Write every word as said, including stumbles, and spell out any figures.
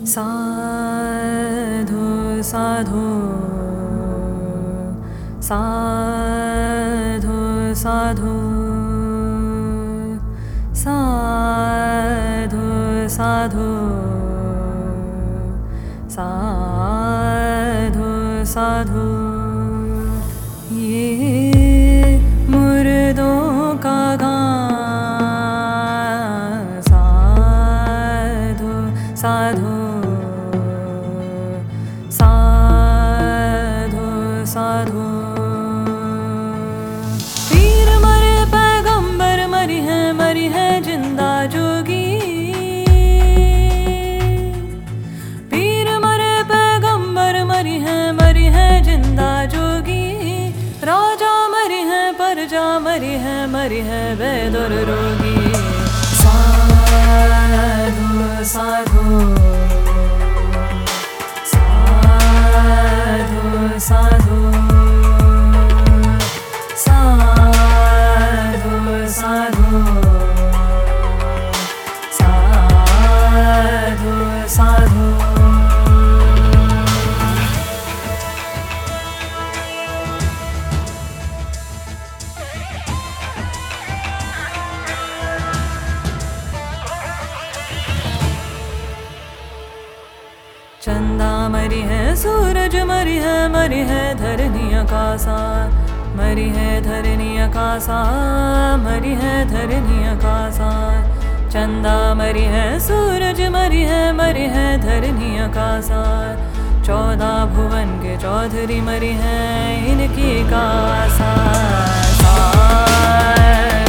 साधु साधु साधु साधु साधु साधु साधु साधु ये मुर्दों का गान साधु साधु साधु साधु पीर मरे पैगंबर मरी है मरी है जिंदा जोगी पीर मरे पैगंबर मरी है मरी है जिंदा जोगी राजा मरी है प्रजा मरी है मरी है बेदुर रोगी साधु साधु साधु साधु साधु साधु साधु साधु चंदा मरी है सूरज मरी है मरी है धरनी आकाशा मरी है धरनी आकाशा मरी है धरनी आकाशा चंदा मरी है सूरज मरी है मरी है धरनी आकाशा चौदह भुवन के चौधरी मरी है इनकी कासा।